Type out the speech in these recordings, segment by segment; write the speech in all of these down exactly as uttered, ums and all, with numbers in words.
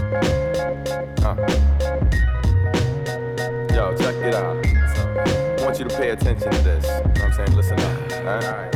Uh. Yo, check it out. So, I want you to pay attention to this. You know what I'm saying? Listen up. Alright?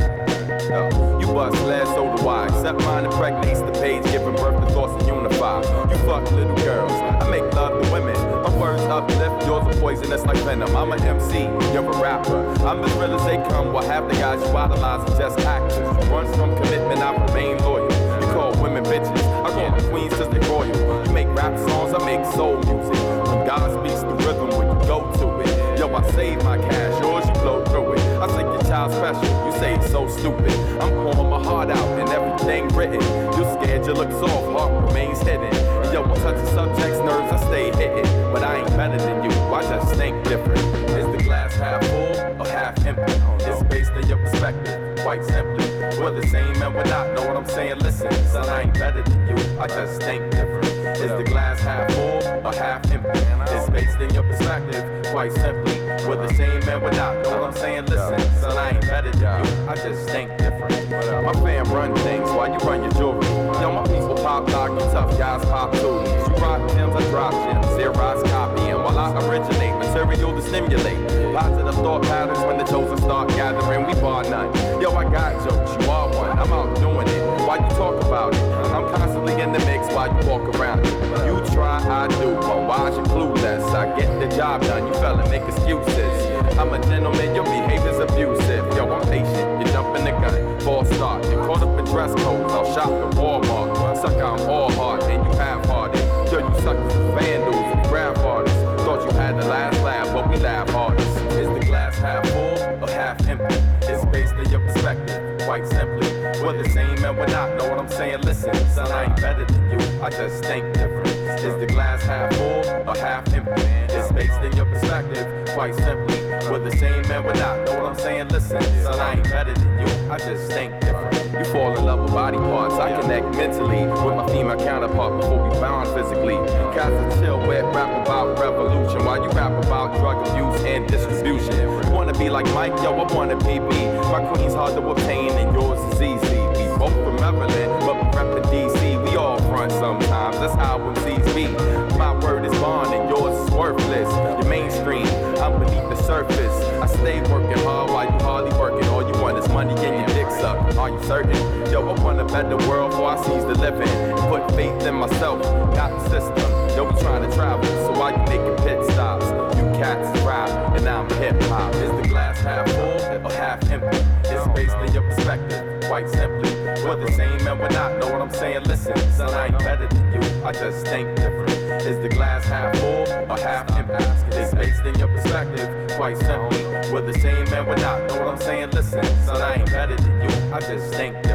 Yo, you bust last so do I. Except mine impregnates the page, giving birth to thoughts and unify. You fuck little girls. I make love to women. My words uplift, yours are poisonous like venom. I'm an M C, you're a rapper. I'm as real as they come. While half the guys you idolize are just actors. You run from commitment, I remain loyal. You call women bitches. I call them queens cause they royal. You make rap songs, I make soul music. When God speaks the rhythm, when you go to it. Yo, I save my cash, yours you blow through it. I say your child special, you say it's so stupid. I'm pouring my heart out and everything written. You scared you look soft, heart remains hidden. Yo, I touch the subject's nerves, I stay hitting. But I ain't better than you, I just think different. Is the glass half full or half empty? It's based on your perspective, quite simply. We're the same and we're not, know what I'm saying? Listen, son, I ain't better than you, I just think different. Is the glass half full or half empty? It's based in your perspective, quite simply. We're the same and we're not, know what I'm saying? Listen, son, I ain't better than you, I just think different. My fam run things while you run your jewelry. Yo, my people pop lock, you tough guys pop tools. You rock gems, I drop gems, Xerox copying while I originate material to stimulate positive thought patterns. When the chosen start gathering, we bar none. Yo, I got jokes, you are one, I'm out doing it. Why you talk about it? I'm constantly in the mix while you walk around it. You try, I do, but why's you clueless? I get the job done, you fella make excuses. I'm a gentleman, your behavior's abusive. Yo, I'm patient, you jumping the gun, false start. You caught up in dress codes, I'll shop at Walmart. Suck, I'm all hard, and you half-hearted. Yo, you suckers and vandals and grab artists. Thought you had the last laugh, but we laugh hardest. Is the glass half full or half empty? It's based on your perspective, quite simply. We're the same and we're not, know what I'm saying? Listen, son, I ain't better than you, I just think different. Is the glass half full or half empty? It's based in your perspective, quite simply. We're the same and we're not, know what I'm saying? Listen, son, I ain't better than you, I just think different. You fall in love with body parts, I connect mentally with my female counterpart before we bound physically. Cats are chill with rap about revolution while you rap about drug abuse and distribution. You wanna be like Mike? Yo, I wanna be me. My queen's hard to obtain and yours is easy. We both from Maryland, but we reppin' D C. We all front sometimes, that's how M Cs be. My word is bond and yours is worthless. You're mainstream, I'm beneath the surface. I stay working hard while you hardly working. All you want is money and your dicks up. Are you certain? Yo, I want a better world before I seize the living. Put faith in myself, not the system. Yo, we trying to travel, so why you making pit stops? You cats rap, and I'm hip hop. Is the glass half full or half empty? It's based on your perspective, quite simply. We're the same and we're not, know what I'm saying? Listen, son, I ain't better than you, I just think different. Is the glass half full or half empty? It's based in your perspective, quite simply. We're the same and we're not, know what I'm saying? Listen, son, I ain't better than you, I just think different.